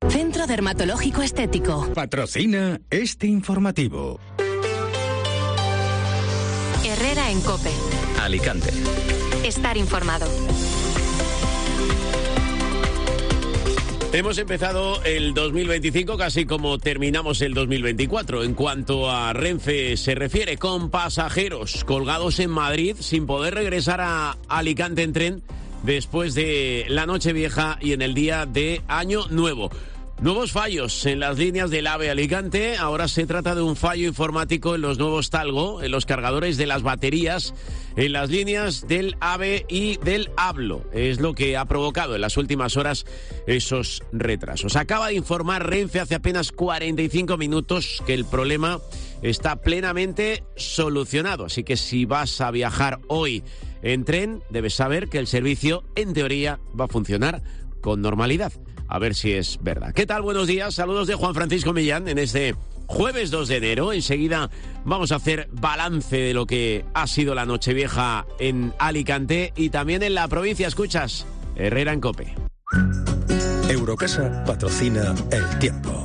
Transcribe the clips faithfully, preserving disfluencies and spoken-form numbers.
Centro Dermatológico Estético. Patrocina este informativo. Herrera en COPE. Alicante. Estar informado. Hemos empezado el dos mil veinticinco casi como terminamos el dos mil veinticuatro. En cuanto a Renfe se refiere, con pasajeros colgados en Madrid sin poder regresar a Alicante en tren después de la Nochevieja y en el día de Año Nuevo. Nuevos fallos en las líneas del AVE Alicante. Ahora se trata de un fallo informático en los nuevos Talgo, en los cargadores de las baterías, en las líneas del AVE y del Hablo. Es lo que ha provocado en las últimas horas esos retrasos. Acaba de informar Renfe hace apenas cuarenta y cinco minutos que el problema está plenamente solucionado. Así que si vas a viajar hoy en tren, debes saber que el servicio, en teoría, va a funcionar con normalidad. A ver si es verdad. ¿Qué tal? Buenos días. Saludos de Juan Francisco Millán en este jueves dos de enero. Enseguida vamos a hacer balance de lo que ha sido la Nochevieja en Alicante y también en la provincia. Escuchas, Herrera en COPE. Eurocasa patrocina El Tiempo.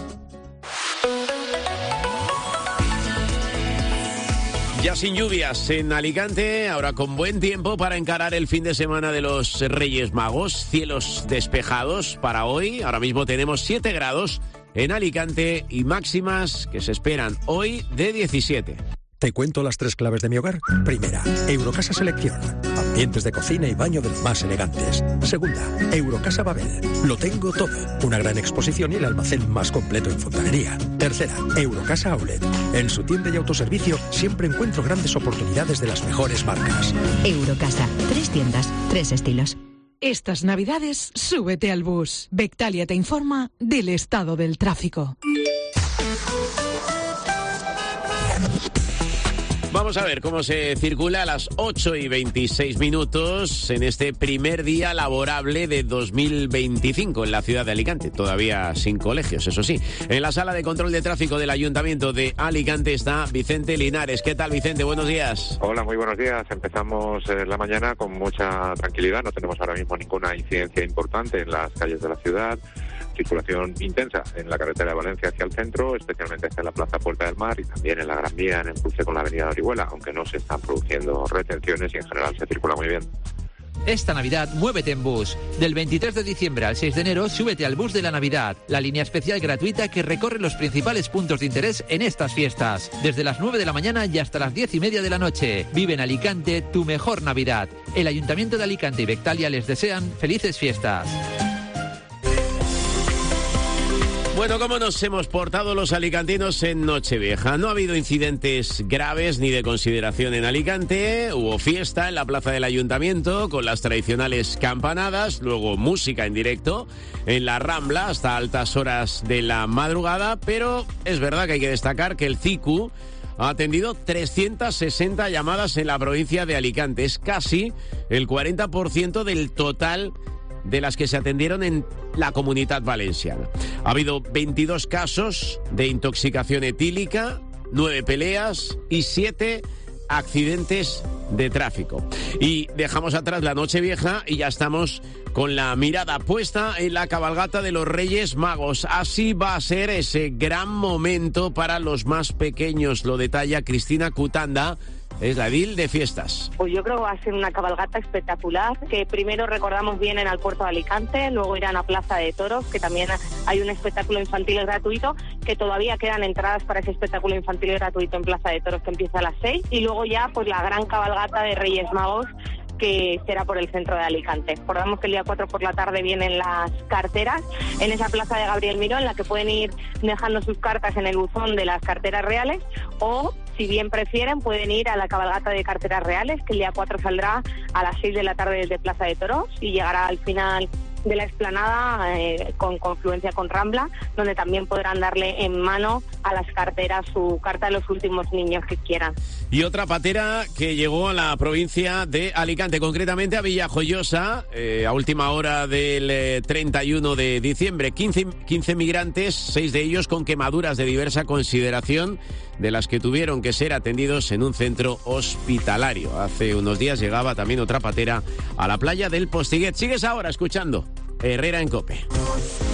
Ya sin lluvias en Alicante, ahora con buen tiempo para encarar el fin de semana de los Reyes Magos. Cielos despejados para hoy. Ahora mismo tenemos siete grados en Alicante y máximas que se esperan hoy de diecisiete. Te cuento las tres claves de mi hogar. Primera, Eurocasa Selección. Ambientes de cocina y baño de los más elegantes. Segunda, Eurocasa Babel. Lo tengo todo. Una gran exposición y el almacén más completo en fontanería. Tercera, Eurocasa Outlet. En su tienda y autoservicio siempre encuentro grandes oportunidades de las mejores marcas. Eurocasa. Tres tiendas, tres estilos. Estas Navidades, súbete al bus. Bectalia te informa del estado del tráfico. Vamos a ver cómo se circula a las ocho y veintiséis minutos en este primer día laborable de dos mil veinticinco en la ciudad de Alicante. Todavía sin colegios, eso sí. En la sala de control de tráfico del Ayuntamiento de Alicante está Vicente Linares. ¿Qué tal, Vicente? Buenos días. Hola, muy buenos días. Empezamos eh, la mañana con mucha tranquilidad. No tenemos ahora mismo ninguna incidencia importante en las calles de la ciudad. Circulación intensa en la carretera de Valencia hacia el centro, especialmente hacia la Plaza Puerta del Mar y también en la Gran Vía en el cruce con la Avenida de Orihuela, aunque no se están produciendo retenciones y en general se circula muy bien. Esta Navidad, muévete en bus. Del veintitrés de diciembre al seis de enero, súbete al bus de la Navidad, la línea especial gratuita que recorre los principales puntos de interés en estas fiestas. Desde las nueve de la mañana y hasta las diez y media de la noche. Vive en Alicante tu mejor Navidad. El Ayuntamiento de Alicante y Bectalia les desean felices fiestas. Bueno, ¿cómo nos hemos portado los alicantinos en Nochevieja? No ha habido incidentes graves ni de consideración en Alicante. Hubo fiesta en la plaza del Ayuntamiento con las tradicionales campanadas, luego música en directo en la Rambla hasta altas horas de la madrugada, pero es verdad que hay que destacar que el C I C U ha atendido trescientas sesenta llamadas en la provincia de Alicante. Es casi el cuarenta por ciento del total de las que se atendieron en la Comunidad Valenciana. Ha habido veintidós casos de intoxicación etílica, nueve peleas y siete accidentes de tráfico. Y dejamos atrás la Nochevieja y ya estamos con la mirada puesta en la cabalgata de los Reyes Magos. Así va a ser ese gran momento para los más pequeños. Lo detalla Cristina Cutanda, es la edil de fiestas. Pues yo creo que va a ser una cabalgata espectacular, que primero recordamos vienen al puerto de Alicante, luego irán a Plaza de Toros, que también hay un espectáculo infantil gratuito, que todavía quedan entradas para ese espectáculo infantil gratuito en Plaza de Toros que empieza a las seis, y luego ya pues la gran cabalgata de Reyes Magos, que será por el centro de Alicante. Recordamos que el día cuatro por la tarde vienen las carteras en esa plaza de Gabriel Miró, en la que pueden ir dejando sus cartas en el buzón de las carteras reales, o si bien prefieren pueden ir a la cabalgata de carteras reales, que el día cuatro saldrá a las seis de la tarde desde Plaza de Toros y llegará al final de la explanada eh, con confluencia con Rambla, donde también podrán darle en mano a las carteras su carta de los últimos niños que quieran. Y otra patera que llegó a la provincia de Alicante, concretamente a Villajoyosa, eh, a última hora del eh, treinta y uno de diciembre. quince, quince migrantes, seis de ellos con quemaduras de diversa consideración, de las que tuvieron que ser atendidos en un centro hospitalario. Hace unos días llegaba también otra patera a la playa del Postiguet. Sigues ahora escuchando Herrera en COPE.